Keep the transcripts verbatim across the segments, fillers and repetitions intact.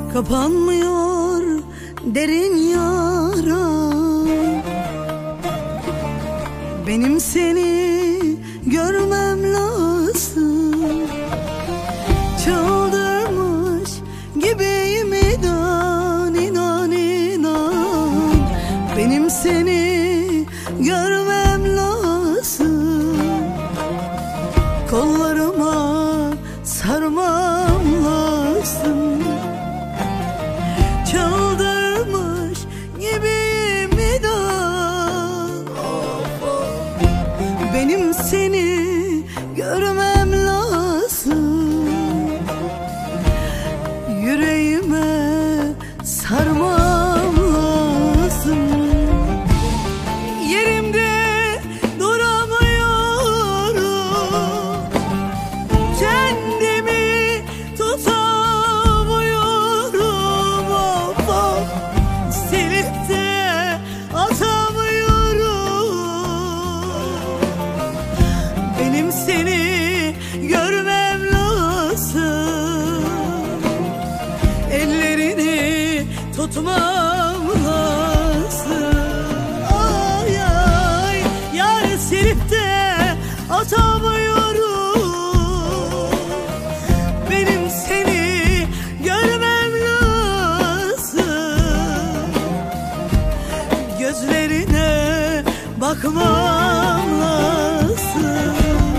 Kapanmıyor derin yara. Benim seni görmem lazım. Çıldırmış gibiyim, inan inan inan. Benim seni görmem lazım. Kollarıma sarmam lazım. Çıldırmış gibiyim, inan. Benim seni görmem lazım. Yüreğime sarmam lazım. Yerimde duramıyorum. Kendimi tutamıyorum. Of of. Silip de atamıyorum. Benim seni görmem lazım. Ellerini tutmam lazım. Ay ay, yar silip de atamıyorum. Benim seni görmem lazım. Gözlerine bakmam lazım.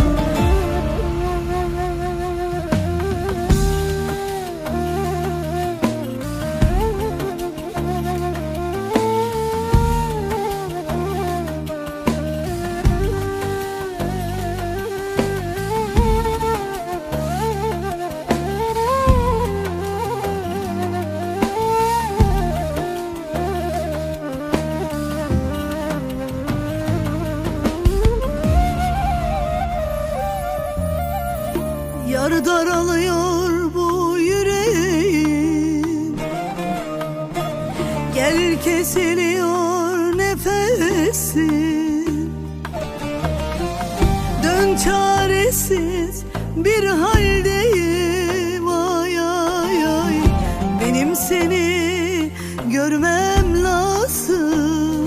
Yar daralıyor bu yüreğim. Gel kesiliyor nefesim. Dön çaresiz bir haldeyim. Ay ay ay, benim seni görmem lazım.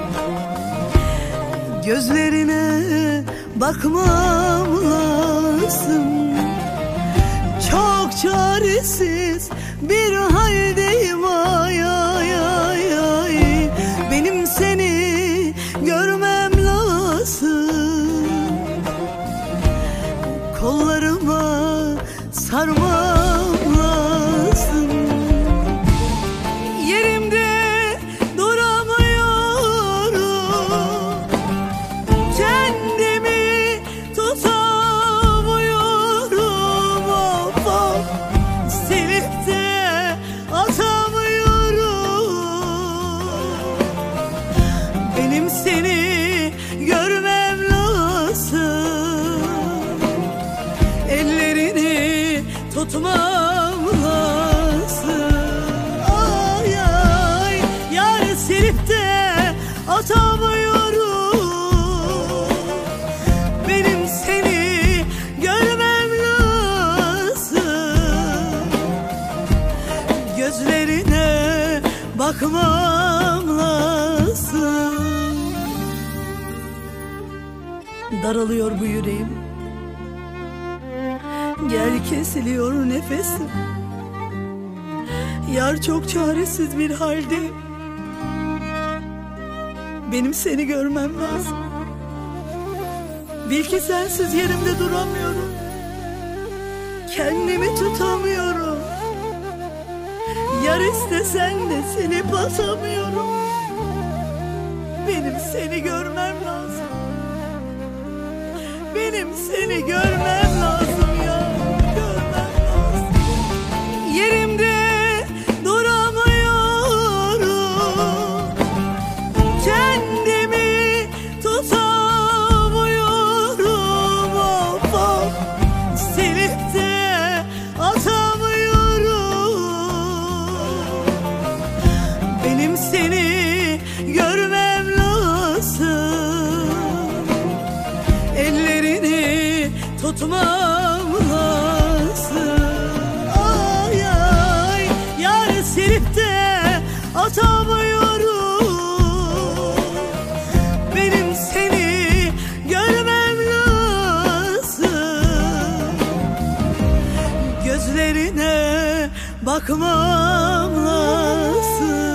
Gözlerine bakmam lazım. Çok çaresiz bir haldeyim. Ay ay ay ay, benim seni görmem lazım. Kollarıma sarmam lazım. Yerimde duramıyorum. Kendimi tutamıyorum. Of of. Silip de atamıyorum. Benim seni görmem lazım. Ellerini tutmam lazım. Ay ay, yar silip de atamıyorum. Benim seni görmem lazım. Gözlerine bakmam lazım. Daralıyor bu yüreğim. Gel kesiliyor nefesim. Yar çok çaresiz bir halde. Benim seni görmem lazım. Bil ki sensiz yerimde duramıyorum. Kendimi tutamıyorum. Yar istesen de seni basamıyorum. Benim seni görmem lazım. Benim seni görmem lazım ya. Görmem lazım. Yerimde duramıyorum. Kendimi tutamıyorum. Of of. Silip de atamıyorum. Benim seni görmem lazım. Ellerini tutmam gözlerine bakmam lazım.